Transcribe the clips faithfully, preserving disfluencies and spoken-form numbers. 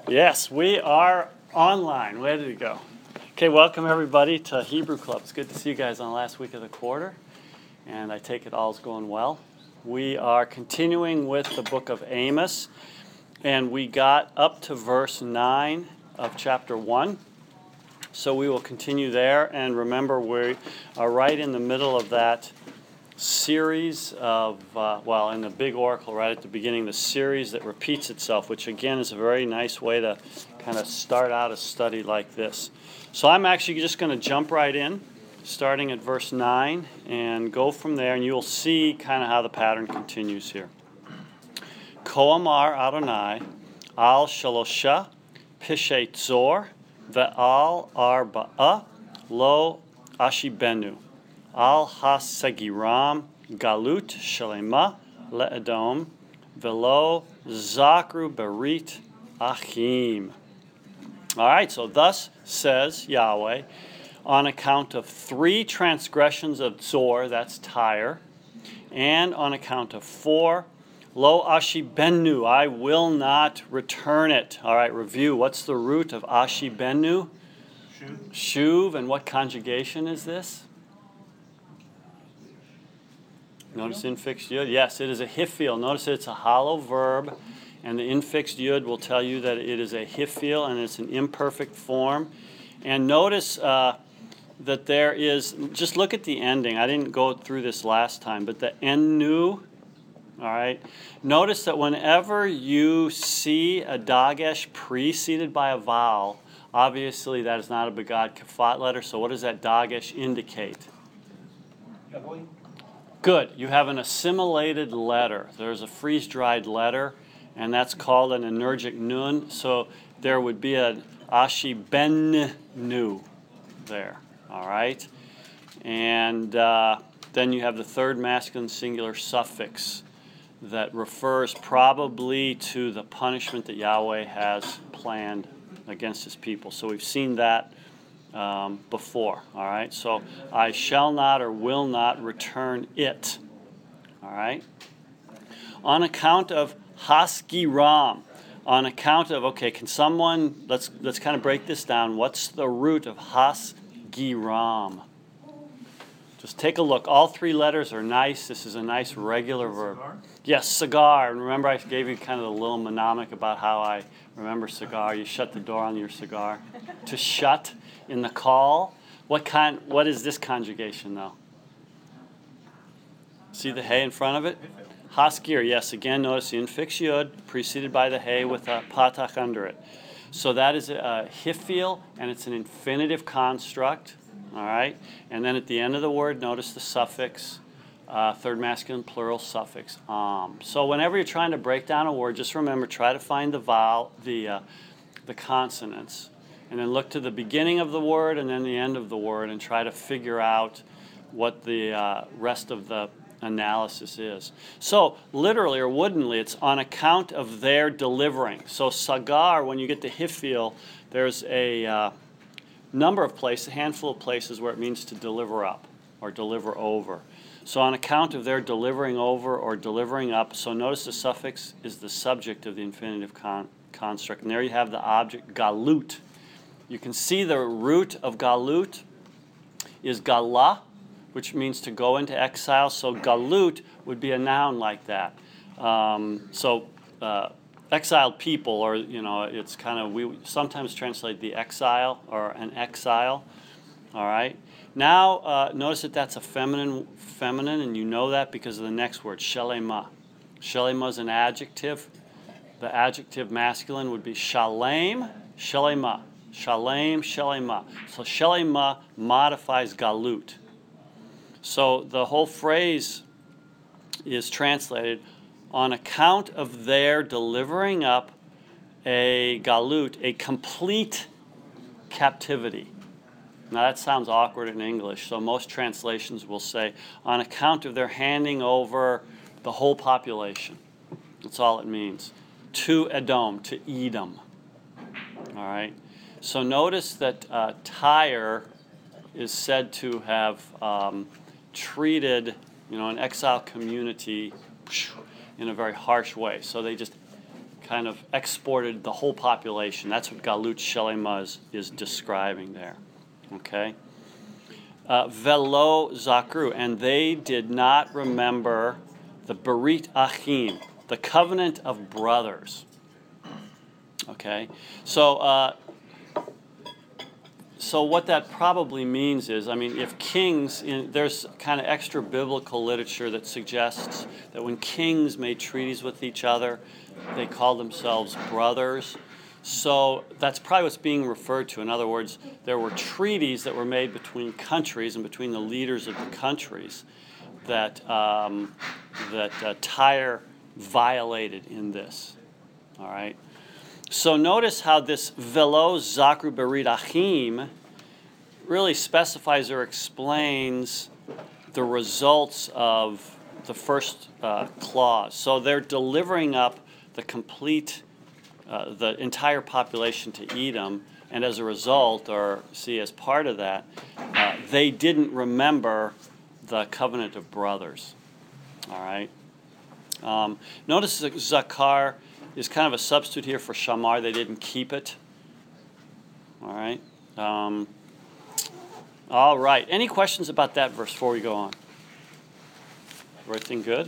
Yes, we are online. Where did it go? Okay, welcome everybody to Hebrew Club. It's good to see you guys on the last week of the quarter, and I take it all's going well. We are continuing with the book of Amos, and we got up to verse nine of chapter one. So we will continue there, and remember we are right in the middle of that series of, uh, well, in the big oracle right at the beginning, the series that repeats itself, which again is a very nice way to kind of start out a study like this. So I'm actually just going to jump right in, starting at verse nine, and go from there, and you'll see kind of how the pattern continues here. Ko amar Adonai al shalosha pishet zor ve'al arba'a lo ashibenu al hasegiram galut shalema le'edom velo zakru berit achim. All right, so thus says Yahweh, on account of three transgressions of Zor, that's Tyre, and on account of four, lo ashibenu, I will not return it. All right, review. What's the root of ashibenu? Shuv. Shuv, and what conjugation is this? Notice infixed yud. Yes, it is a hifil. Notice it's a hollow verb, and the infixed yud will tell you that it is a hifil, and it's an imperfect form. And notice uh, that there is, just look at the ending. I didn't go through this last time, but the ennu, all right? Notice that whenever you see a dagesh preceded by a vowel, obviously that is not a begad kafat letter, so what does that dagesh indicate? Good. You have an assimilated letter. There's a freeze-dried letter, and that's called an energic nun. So there would be an ashibenu there. All right? And uh, then you have the third masculine singular suffix that refers probably to the punishment that Yahweh has planned against his people. So we've seen that Um, before, all right? So, I shall not or will not return it, all right? On account of Haskiram, on account of, okay, can someone, let's let's kind of break this down. What's the root of Haskiram? Just take a look. All three letters are nice. This is a nice regular verb. Cigar? Yes, cigar. And remember I gave you kind of the little mnemonic about how I remember cigar. You shut the door on your cigar. To shut in the call. What kind? What is this conjugation, though? See the hay in front of it? Haskir, yes. Again, notice the infix yud preceded by the hay with a patach under it. So that is a hifil, and it's an infinitive construct. All right? And then at the end of the word, notice the suffix, uh, third masculine plural suffix, am. So whenever you're trying to break down a word, just remember, try to find the vowel, the uh, the consonants, and then look to the beginning of the word and then the end of the word and try to figure out what the uh, rest of the analysis is. So literally or woodenly, it's on account of their delivering. So sagar, when you get to hifil, there's a uh, number of places, a handful of places where it means to deliver up or deliver over. So on account of their delivering over or delivering up, so notice the suffix is the subject of the infinitive con- construct. And there you have the object galut. You can see the root of galut is gala, which means to go into exile. So galut would be a noun like that. Um, so uh, exiled people, or, you know, it's kind of, we sometimes translate the exile or an exile. All right. Now, uh, notice that that's a feminine, feminine, and you know that because of the next word, shalema. Shalema is an adjective. The adjective masculine would be shalem, shalema. Shalem, shalema. So shalema modifies galut. So the whole phrase is translated, on account of their delivering up a galut, a complete captivity. Now that sounds awkward in English, so most translations will say, on account of their handing over the whole population. That's all it means. To Edom, to Edom. All right? So notice that uh, Tyre is said to have um, treated, you know, an exile community in a very harsh way. So they just kind of exported the whole population. That's what Galut Shelema is, is describing there. Okay? Uh, Velo Zakru, and they did not remember the Berit Achim, the covenant of brothers. Okay? So, uh, so what that probably means is, I mean, if kings, in, there's kind of extra biblical literature that suggests that when kings made treaties with each other, they called themselves brothers. So that's probably what's being referred to. In other words, there were treaties that were made between countries and between the leaders of the countries that um, that uh, Tyre violated in this. All right. So notice how this Velo Zakru Berit Achim really specifies or explains the results of the first uh, clause. So they're delivering up the complete, uh, the entire population to Edom, and as a result, or see as part of that, uh, they didn't remember the covenant of brothers. All right. Um, notice that Zakar is kind of a substitute here for Shamar. They didn't keep it. All right. Um, all right. Any questions about that verse before we go on? Everything good?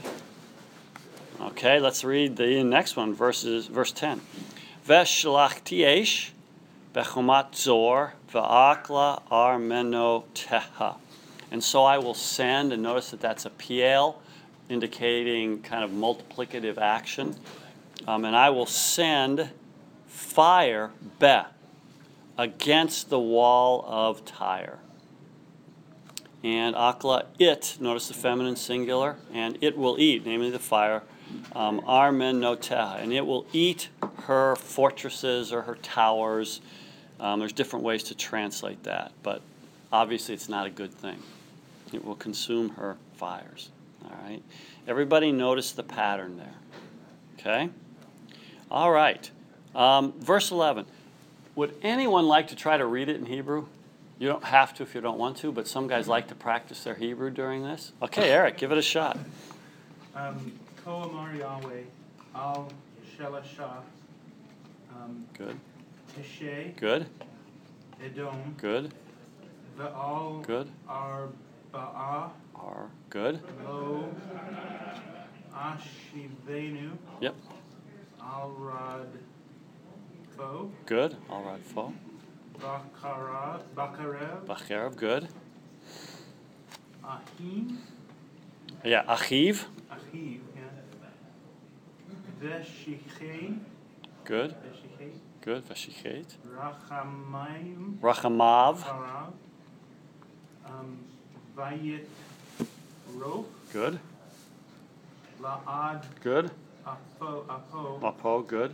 Okay, let's read the next one, verses, verse ten. Veshlachti esh bechomat zor va'akla armeno teha. And so I will send, and notice that that's a piel, indicating kind of multiplicative action. Um, and I will send fire, be, against the wall of Tyre. And akla, it, notice the feminine singular, and it will eat, namely the fire, um, armen noteha, and it will eat her fortresses or her towers. Um, there's different ways to translate that, but obviously it's not a good thing. It will consume her fires. All right. Everybody notice the pattern there. Okay? All right. Um, verse eleven. Would anyone like to try to read it in Hebrew? You don't have to if you don't want to, but some guys like to practice their Hebrew during this. Okay, Eric, give it a shot. Um, Ko Amar Yahweh, Al Shelashah, um, Good. Teshe, Good. Edom, Good. Ve'al Good. Arba'a, Are good. Lo Ashivenu, Yep. Alrad Bo, Good. All right, fo. Bakara, Bakarev, Bacherev, good. Ahim, Yeah, achiv, Achiv, yeah. Veshichei, good. Veshichei, Good. Veshichet. Rachamayim, Rachamav, Harav, um, Vayit Roch, good. La'ad Good. Apo, Apo, Apo, good.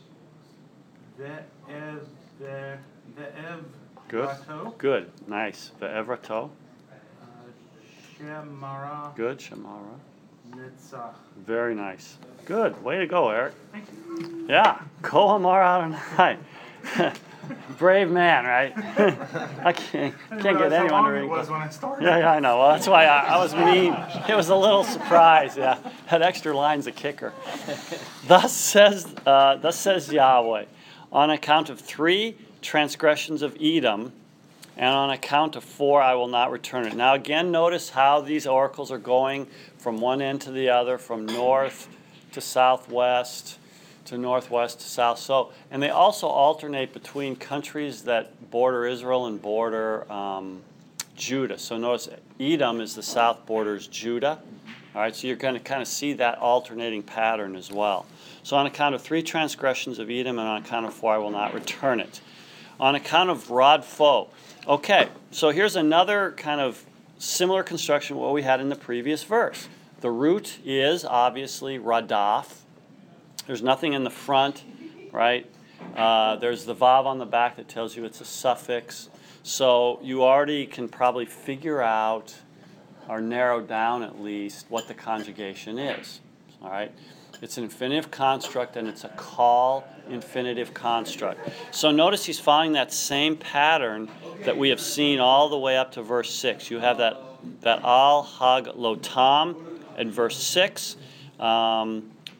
Ve'ev, Ve'ev, Ve'ev, Good. Rato, Good. Nice. Ve'evrato, uh, Shemara, good. Shamara, Netzach. very nice. Good. Way to go, Eric. Thank you. Yeah. Kohomar Adonai. Brave man, right? I can't, can't get anyone to read. It was when I started. Yeah, yeah, I know. Well, that's why I, I was mean. It was a little surprise. Yeah, that extra line's a kicker. Thus says, uh, thus says Yahweh, on account of three transgressions of Edom, and on account of four, I will not return it. Now again, notice how these oracles are going from one end to the other, from north to southwest, to northwest to south. So, and they also alternate between countries that border Israel and border um, Judah. So notice Edom is the south borders Judah. All right, so you're going to kind of see that alternating pattern as well. So on account of three transgressions of Edom, and on account of four, I will not return it. On account of Rod Foe. Okay, so here's another kind of similar construction to what we had in the previous verse. The root is obviously Radaf. There's nothing in the front, right? Uh, there's the vav on the back that tells you it's a suffix. So you already can probably figure out, or narrow down at least, what the conjugation is. All right? It's an infinitive construct, and it's a call infinitive construct. So notice he's following that same pattern that we have seen all the way up to verse six. You have that, that al hag lotam in verse six. Um,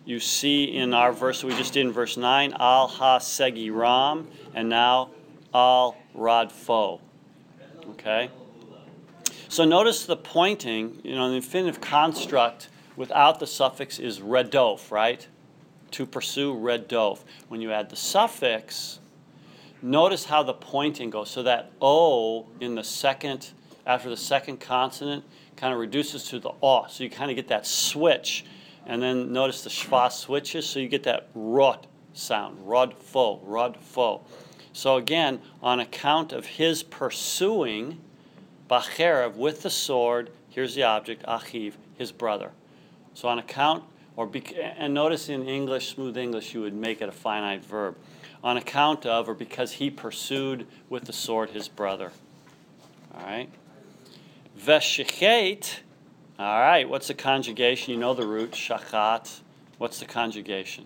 you see in our verse that we just did in verse nine, al ha segi ram, and now al radfo. Okay? So notice the pointing, you know, the infinitive construct without the suffix is redof, right? To pursue, redof. When you add the suffix, notice how the pointing goes. So that O in the second, after the second consonant, kind of reduces to the O. So you kind of get that switch. And then notice the shva switches, so you get that rod sound, rodfo, rodfo. So again, on account of his pursuing, bacherev, with the sword, here's the object, achiv, his brother. So on account, or bec- and notice in English, smooth English, you would make it a finite verb. On account of, or because he pursued with the sword his brother. All right? Veshichet. All right, what's the conjugation? You know the root, shachat. What's the conjugation?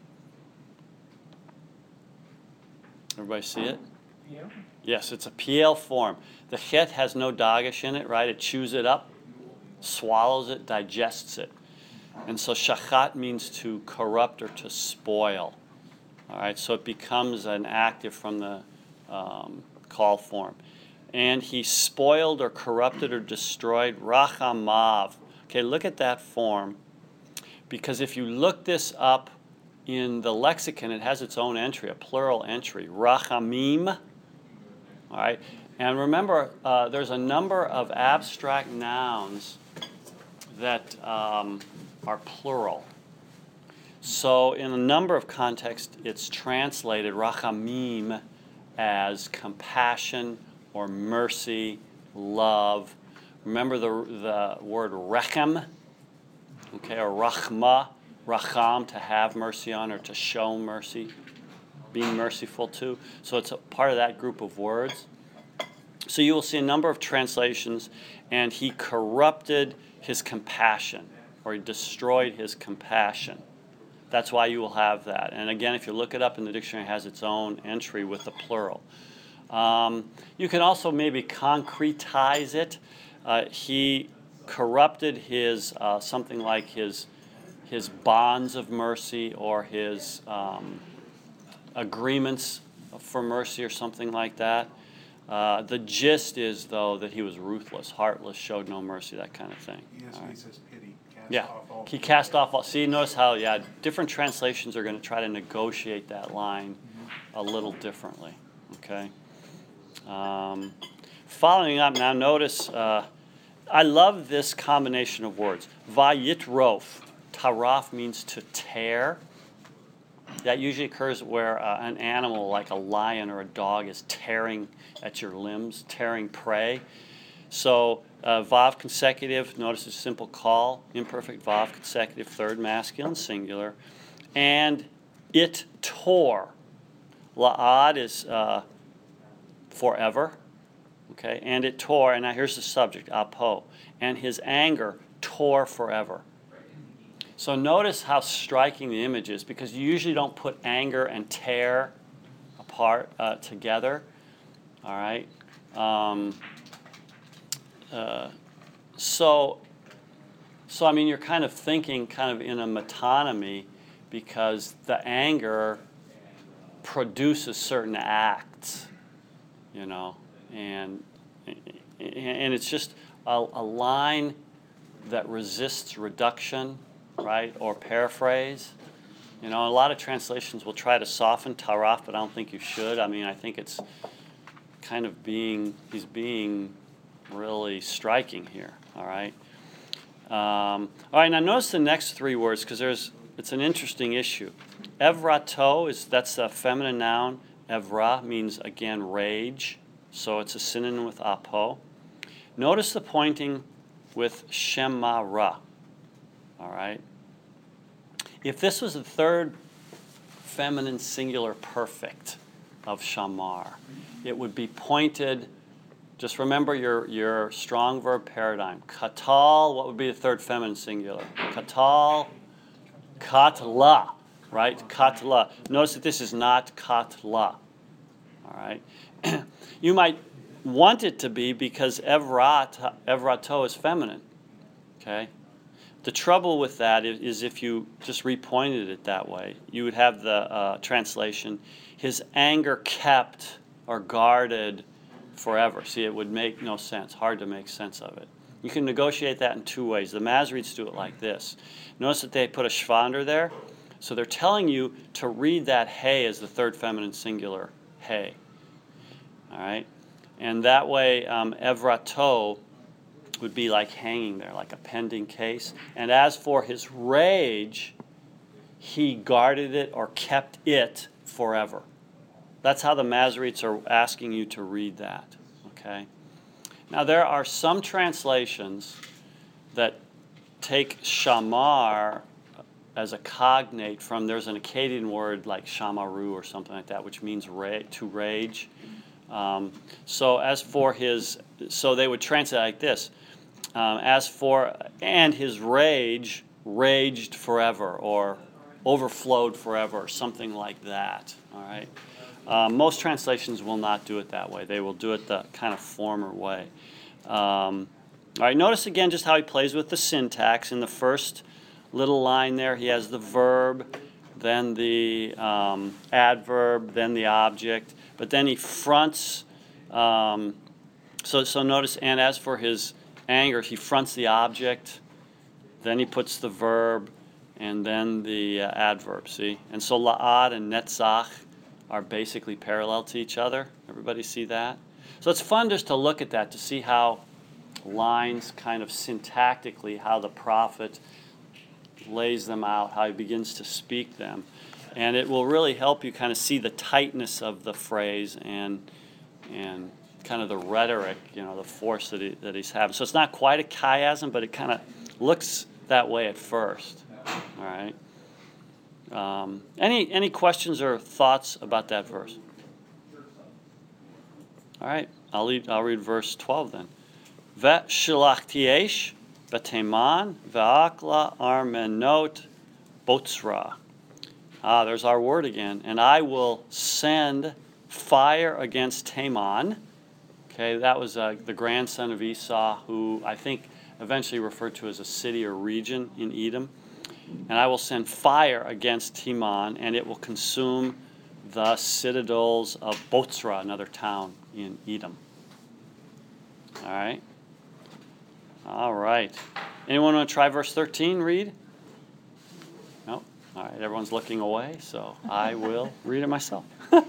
Everybody see it? Yeah. Yes, it's a P L form. The chet has no dagesh in it, right? It chews it up, swallows it, digests it. And so shachat means to corrupt or to spoil. All right, so it becomes an active from the um, call form. And he spoiled or corrupted or destroyed rachamav. Okay, look at that form. Because if you look this up in the lexicon, it has its own entry, a plural entry, rachamim. All right, and remember, uh, there's a number of abstract nouns that um, are plural. So in a number of contexts, it's translated rachamim as compassion or mercy, love. Remember the the word rechem, okay, or rachma, racham, to have mercy on or to show mercy, being merciful to. So it's a part of that group of words. So you will see a number of translations, and he corrupted his compassion, or he destroyed his compassion. That's why you will have that. And again, if you look it up in the dictionary, it has its own entry with the plural. Um, you can also maybe concretize it. Uh, he corrupted his, uh, something like his, his bonds of mercy or his um, agreements for mercy or something like that. Uh, the gist is, though, that he was ruthless, heartless, showed no mercy, that kind of thing. Yes, All he right. says pity. Cast Yeah, off all he pity. cast off all. See, notice how, yeah, different translations are going to try to negotiate that line a little differently. Okay. Um, following up now, notice, uh, I love this combination of words. Vayitrof. Taraf means to tear. That usually occurs where uh, an animal like a lion or a dog is tearing at your limbs, tearing prey. So uh, vav consecutive, notice it's simple call, imperfect vav consecutive, third masculine singular. And it tore. La'ad is uh, forever. Okay, and it tore, and now here's the subject, apo. And his anger tore forever. So notice how striking the image is, because you usually don't put anger and tear apart uh, together. All right. Um, uh, so, so I mean, you're kind of thinking kind of in a metonymy, because the anger produces certain acts, you know, and and it's just a, a line that resists reduction. Right, or paraphrase. You know, a lot of translations will try to soften taraf, but I don't think you should. I mean, I think it's kind of being, he's being really striking here, all right? Um, all right, now notice the next three words, because there's, it's an interesting issue. Evrato, is that's a feminine noun. Evra means, again, rage, so it's a synonym with apo. Notice the pointing with shemara. All right. If this was the third feminine singular perfect of shamar, it would be pointed. Just remember your, your strong verb paradigm. Katal, what would be the third feminine singular? Katal, katla, right? Katla. Notice that this is not katla. All right. You might want it to be because evrat, evrato is feminine. Okay. the trouble with that is, is if you just repointed it that way, you would have the uh, translation, his anger kept or guarded forever. See, it would make no sense, hard to make sense of it. You can negotiate that in two ways. The Masoretes do it like this. Notice that they put a shvander there. So they're telling you to read that hey as the third feminine singular, hey. All right? And that way, um, evrato would be like hanging there, like a pending case. And as for his rage, he guarded it or kept it forever. That's how the Masoretes are asking you to read that. Okay? Now, there are some translations that take shamar as a cognate from, there's an Akkadian word like shamaru or something like that, which means ra- to rage. Um, so as for his, so they would translate like this, um, as for, and his rage raged forever, or overflowed forever, or something like that, all right? Uh, most translations will not do it that way. They will do it the kind of former way. Um, all right, notice again just how he plays with the syntax. In the first little line there, he has the verb, then the um, adverb, then the object, but then he fronts, um, so, so notice, and as for his anger, he fronts the object, then he puts the verb, and then the uh, adverb, see? And so la'ad and netzach are basically parallel to each other. Everybody see that? So it's fun just to look at that, to see how lines kind of syntactically, how the prophet lays them out, how he begins to speak them. And it will really help you kind of see the tightness of the phrase and and kind of the rhetoric, you know, the force that, he, that he's having. So it's not quite a chiasm, but it kind of looks that way at first. All right. Um, any any questions or thoughts about that verse? All right, I'll read, I'll read verse twelve then. Ve'shilach beteman ve'akla armenot botzra. Ah, there's our word again. And I will send fire against Taman. Okay, that was uh, the grandson of Esau, who I think eventually referred to as a city or region in Edom. And I will send fire against Teman, and it will consume the citadels of Botzra, another town in Edom. All right. All right. Anyone want to try verse thirteen, read? No? All right, everyone's looking away, so I will read it myself.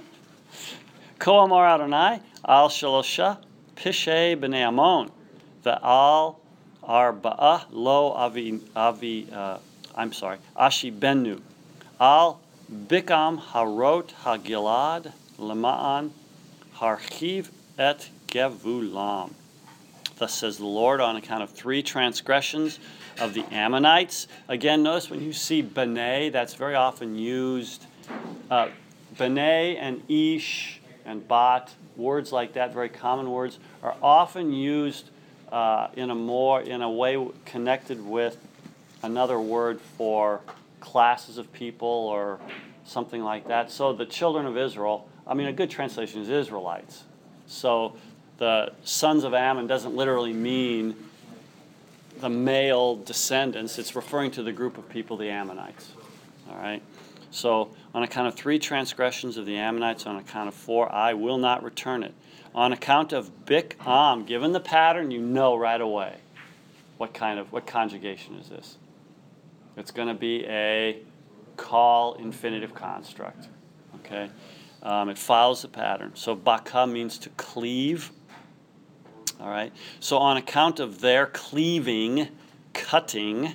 Ko amar Adonai, al shalosha, pishe b'nei Ammon, ve'al arba'ah lo avi, avi uh, I'm sorry, ashi benu, al bikam harot hagilad, lema'an harchiv et gevulam. Thus says the Lord, on account of three transgressions of the Ammonites. Again, notice when you see B'nai, that's very often used. Uh, B'nai and Ish and Bat, words like that, very common words, are often used uh, in a more in a way connected with another word for classes of people or something like that. So the children of Israel, I mean, a good translation is Israelites. So the sons of Ammon doesn't literally mean the male descendants. It's referring to the group of people, the Ammonites. All right? So on account of three transgressions of the Ammonites, on account of four, I will not return it. On account of Bik-am, given the pattern, you know right away what kind of, what conjugation is this. It's going to be a call infinitive construct. Okay? Um, it follows the pattern. So baka means to cleave. All right. So on account of their cleaving, cutting,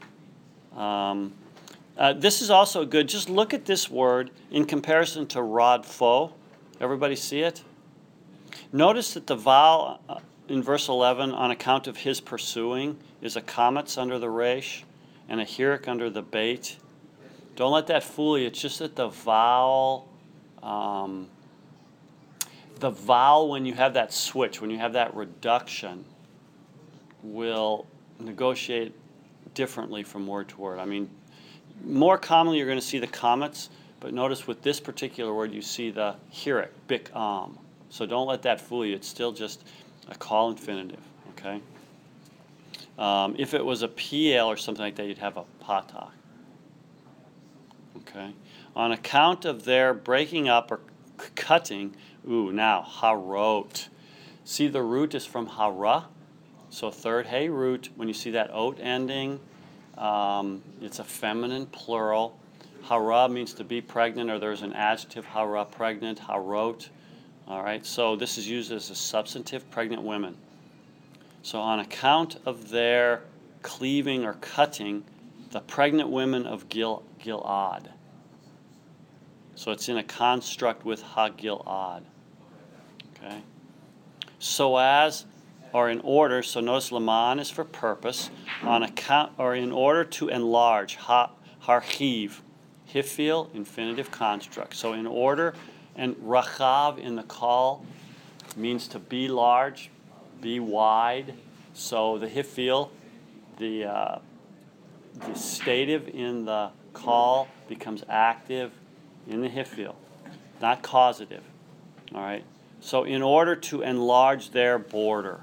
um, uh, this is also good. Just look at this word in comparison to rodfo. Everybody see it? Notice that the vowel uh, in verse eleven, on account of his pursuing, is a kametz under the resh and a hirik under the beit. Don't let that fool you. It's just that the vowel... Um, The vowel, when you have that switch, when you have that reduction, will negotiate differently from word to word. I mean, more commonly you're going to see the kametz, but notice with this particular word you see the hirik, bik-am. So don't let that fool you. It's still just a call infinitive, okay? Um, if it was a piel or something like that, you'd have a patak. Okay. On account of their breaking up or c- cutting, ooh, now, harot. See, the root is from hara. So third hay root, when you see that oat ending, um, it's a feminine plural. Hara means to be pregnant, or there's an adjective, hara, pregnant, harot. All right, so this is used as a substantive, pregnant women. So on account of their cleaving or cutting, the pregnant women of Gil, Gilad. So it's in a construct with ha-Gilad. Okay. So as, or in order, so notice laman is for purpose, on account, or in order to enlarge, ha, harchiv, hifil, infinitive construct. So in order, and rachav in the call means to be large, be wide. So the hifil, the, uh, the stative in the call becomes active in the hifil, not causative. All right. So in order to enlarge their border.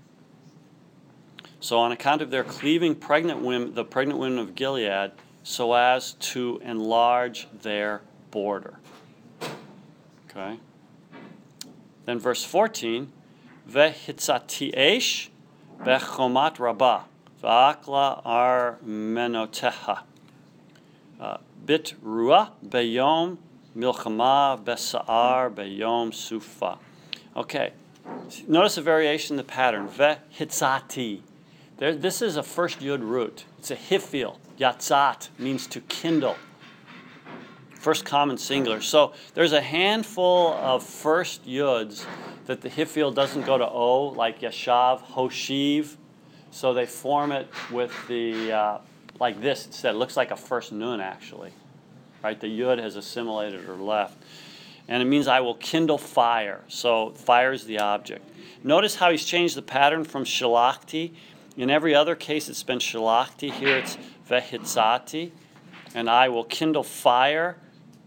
So on account of their cleaving pregnant women, the pregnant women of Gilead, so as to enlarge their border. Okay. Then verse fourteen, Vehitzati esh bechomat rabbah va'akla ar menoteha bit ruah beyom milchama besa'ar beyom sufa. Okay. Notice a variation in the pattern. Vehitzati. There, this is a first yud root. It's a hifil. Yatzat means to kindle. First common singular. So there's a handful of first yuds that the hifil doesn't go to o, like yashav, hoshiv. So they form it with the, uh, like this instead. It looks like a first nun actually. Right? The yud has assimilated or left. And it means I will kindle fire. So fire is the object. Notice how he's changed the pattern from shalachti. In every other case, it's been shalachti. Here it's vehitzati. And I will kindle fire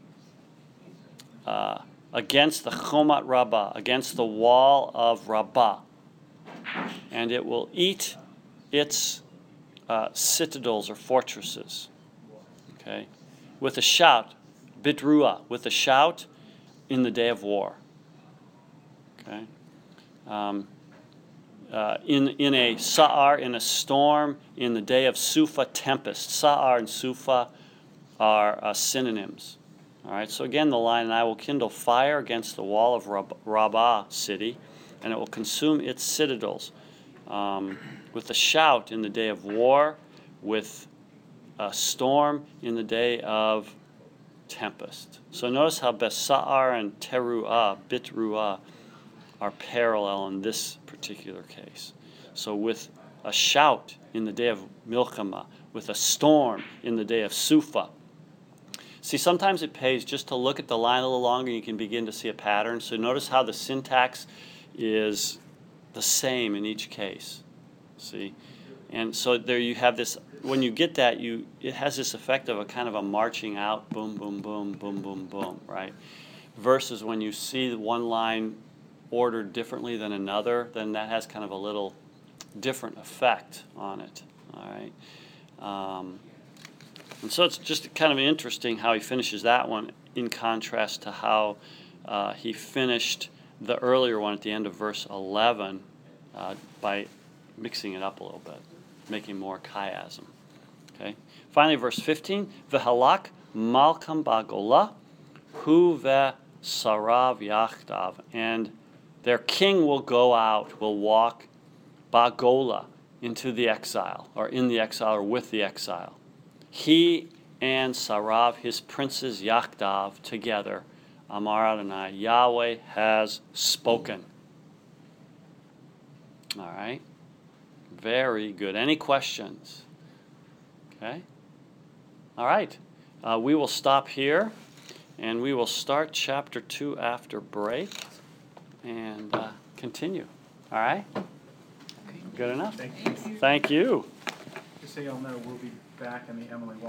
uh, against the chomat rabbah, against the wall of Rabbah. And it will eat its uh, citadels or fortresses. Okay? With a shout, bitruah, with a shout in the day of war. Okay? Um, Uh, in, in a sa'ar, in a storm, in the day of Sufa tempest. Sa'ar and Sufa are uh, synonyms. All right, so again, the line, and I will kindle fire against the wall of Rab- Rabbah city, and it will consume its citadels. Um, with a shout in the day of war, with a storm in the day of tempest. So notice how Besa'ar and Teruah, Bitruah, are parallel in this particular case. So with a shout in the day of Milchama, with a storm in the day of Sufa. See, sometimes it pays just to look at the line a little longer and you can begin to see a pattern. So notice how the syntax is the same in each case. See? And so there you have this, when you get that, you it has this effect of a kind of a marching out, boom, boom, boom, boom, boom, boom, right? Versus when you see one line ordered differently than another, then that has kind of a little different effect on it. All right, um, and so it's just kind of interesting how he finishes that one in contrast to how uh, he finished the earlier one at the end of verse eleven uh, by mixing it up a little bit, making more chiasm. Okay. Finally, verse fifteen: V'halak malkam bagola hu ve'sarav yachdav, and their king will go out, will walk bagola into the exile, or in the exile, or with the exile. He and Sarav, his princes Yachdav, together, Amar Adonai, Yahweh has spoken. All right. Very good. Any questions? Okay. All right. Uh, we will stop here, and we will start chapter two after break. And uh, continue. All right? Good enough? Thank you. Thank you. Just so y'all know, we'll be back in the Emily